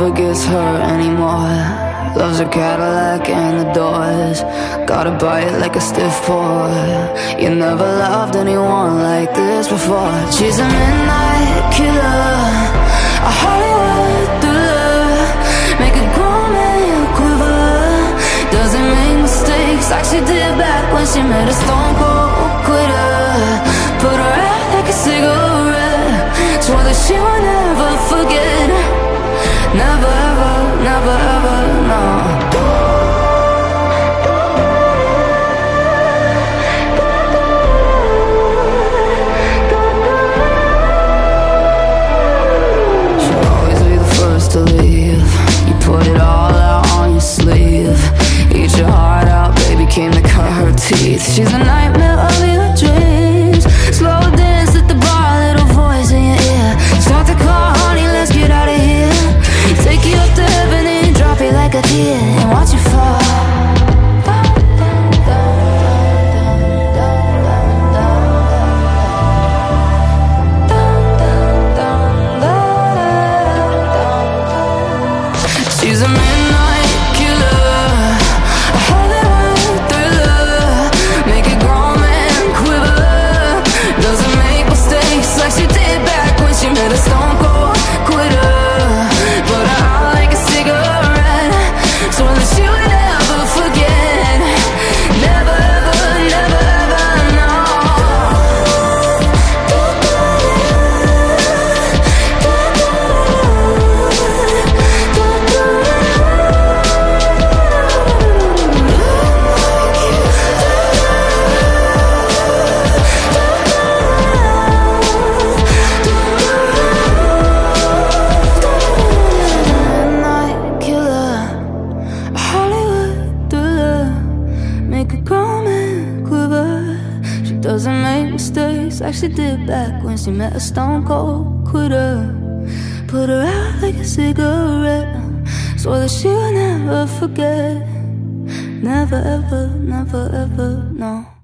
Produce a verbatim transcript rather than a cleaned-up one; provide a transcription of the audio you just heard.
never gets hurt anymore. Loves her Cadillac and the doors. Gotta buy it like a stiff pour. You never loved anyone like this before. She's a midnight killer, a Hollywood thriller. Make a grown man quiver. Doesn't make mistakes like she did back when she met a stone cold quitter. Put her out like a cigarette. Swore that she would never forget. Never ever, never ever, no. She'll always be the first to leave. You put it all out on your sleeve. Eat your heart out, baby, came to cut her teeth. She's a nightmare of your dreams. Slow dance at the bar, little voice in your ear. Start to call, honey, let's get out of here. Take you up to heaven and drop it like a tear and watch you fall. She's a midnight killer, a Hollywood thriller. Make a grown man quiver. Doesn't make mistakes like she did back when she met a stone cold quitter. Put her out like a cigarette. Swore that she would never forget. Never ever, never ever, no. Midnight killer, a Hollywood thriller. Make a grown man quiver. She doesn't make mistakes like she did back when she met a stone cold quitter. Put her out like a cigarette. Swore that she would never forget. Never ever, never ever, no.